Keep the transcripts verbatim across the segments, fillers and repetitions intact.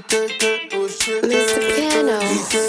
Mister Piano.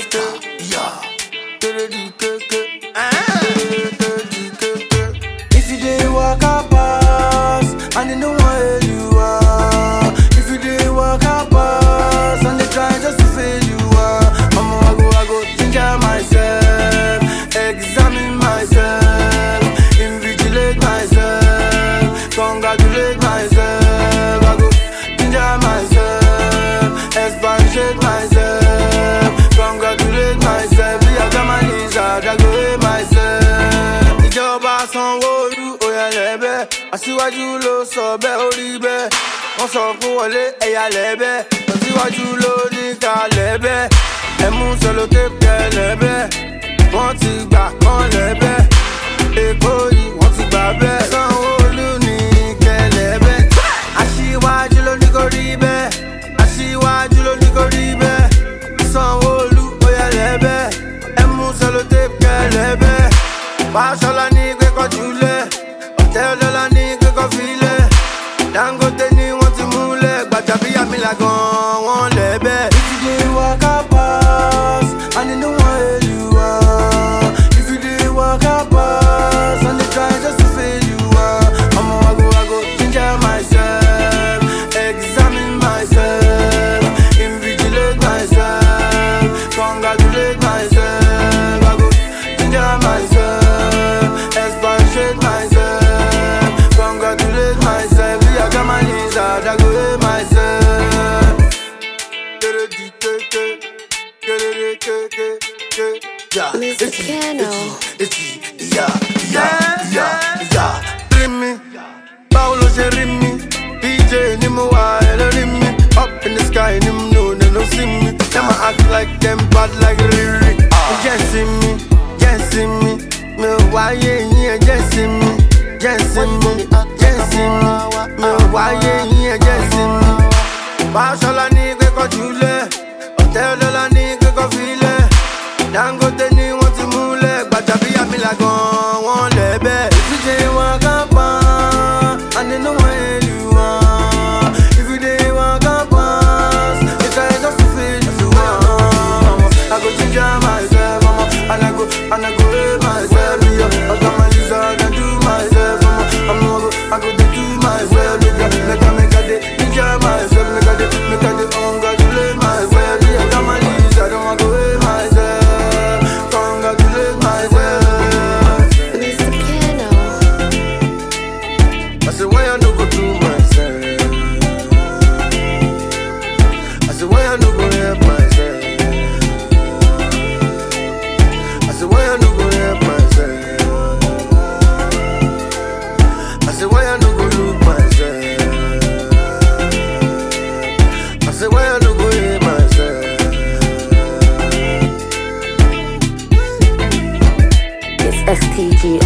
If you didn't walk up pass, and they know where you are. If you didn't walk up pass, and they try just to fail you are. I'ma I go, I go ginger myself, examine myself, invigilate myself, congratulate myself. I go ginger myself, expatiate myself, congratulate myself. I got my knees out, I go hate myself. Ìjọba Sanwó-Olú òyà lẹ́bẹ̀, aṣíwájú ló sọ bẹ́ẹ̀ ó rí bẹ́ẹ̀. Wọ́n sọ fún Wọlé ẹ̀yà lẹ́bẹ̀, aṣíwájú ló ní ká lẹ́bẹ̀. Ẹ̀mú sẹlótéèpù kẹ lẹ́bẹ̀, wọ́n ti gbà kán lẹ́bẹ̀. Èkó yìí wọ́n ti gbà bẹ́ẹ̀. Sanwó-Olú ní kẹ lẹ́bẹ̀. Aṣíwájú ló ní kó rí bẹ́ẹ̀, aṣíwájú ló ní kó rí bẹ́ẹ̀. Sanwó-Olú òyà lẹ́bẹ̀, ẹ̀mú sẹlótéèpù kẹ lẹ́bẹ̀. Fáṣọlá ní pé kó jùlẹ̀, Ọ̀tẹ́dọ́lá ní pé kó filẹ̀. Dangote ní wọ́n ti múlẹ̀, Gbajabiamila gan wọ́n lẹ́bẹ̀. If you dey waka pass, and they know where you are. If you dey waka pass, and they try just to fail you are. I'ma I go, I go ginger myself, examine myself, invigilate myself, congratulate myself. I go ginger myself, expatiate myself, congratulate myself. I got my knees out, I go hate myself. Mister Piano. Yeah, yeah, yeah, yeah. Ring me, Paulo ṣe ring me. D J ni mo wà ẹlẹ́rìí mi. Up in the sky ni mo know they no see me. Them a act like them bad like Riri. Just see me, just see me. Me wáyé yín ẹ just see me, just see me, just see me. Me wáyé yín ẹ just see me. Fáṣọlá ní pé kó jùlẹ̀, Ọ̀tẹ́dọ́lá ní pé kó filẹ̀. Dangote ní wọ́n ti múlẹ̀, Gbajabiamila gan wọ́n lẹ́bẹ̀. If you dey waka pass, and they know where you are. If you dey waka pass, they try just to fail you are. I go ginger myself, mama, and I go, and I go hate myself. Yeah. I got my knees out and do myself, mama. I'm go, I go dey do myself. Yeah. Make I make I dey ginger myself, make I dey, make I dey congratulate myself. Yeah. I got my knees out, I go hate myself, congratulate myself. Mister Piano. I say why I no go do myself? I say why I no go help myself? I say why I no go help myself? I say why I no go look myself? I say why I no go hate myself? It's S T G